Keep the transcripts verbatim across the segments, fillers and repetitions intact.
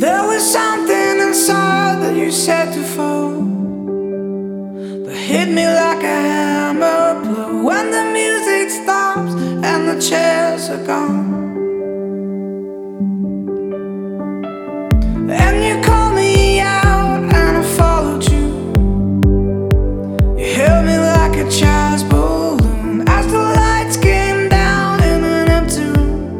There was something inside that you said to fall, that hit me like a hammer blow. When the music stops and the chairs are gone, and you called me out and I followed you. You held me like a child's balloon as the lights came down in an empty room.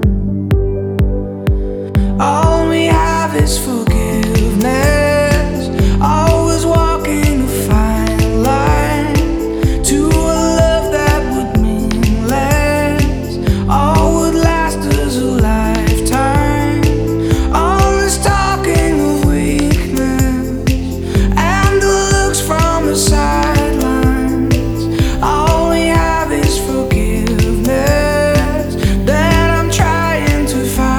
All we have is forgiveness, always walking a fine line to a love that would mean less, all would last us a lifetime. All this talking of weakness and the looks from the sidelines, all we have is forgiveness that I'm trying to find.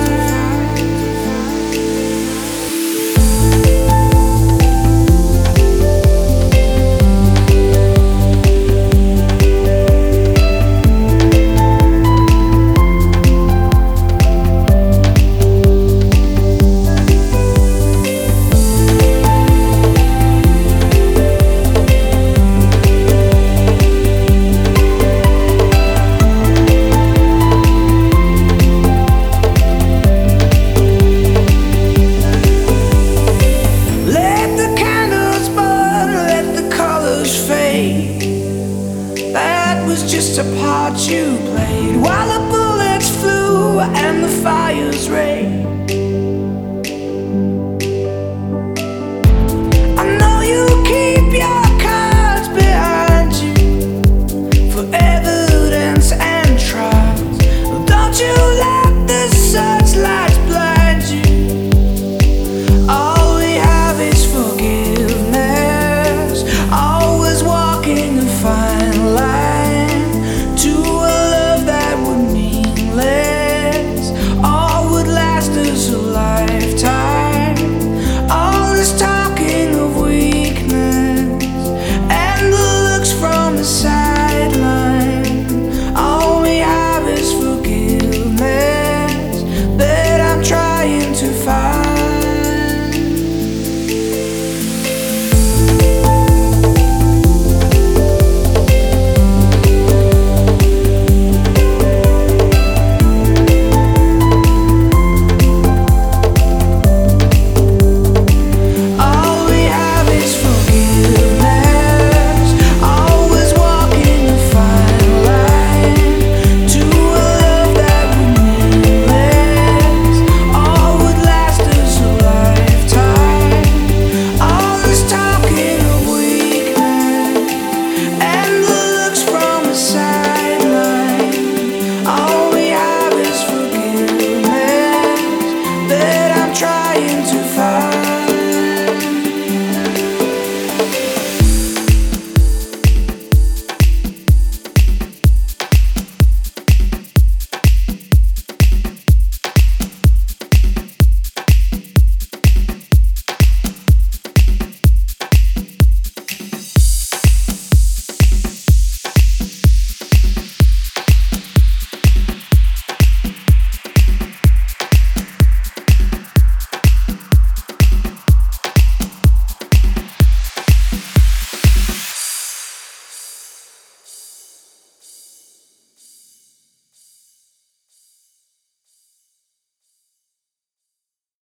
That was just a part you played while the bullets flew and the fires raged. I know you keep your cards behind you for evidence and trials. Don't you let the searchlights blind you. All we have is forgiveness, always walking a fine line to a love that would mean less, all would last us a lifetime. All this talking of weakness and the looks from the sideline, all we have is forgiveness that I'm trying to find.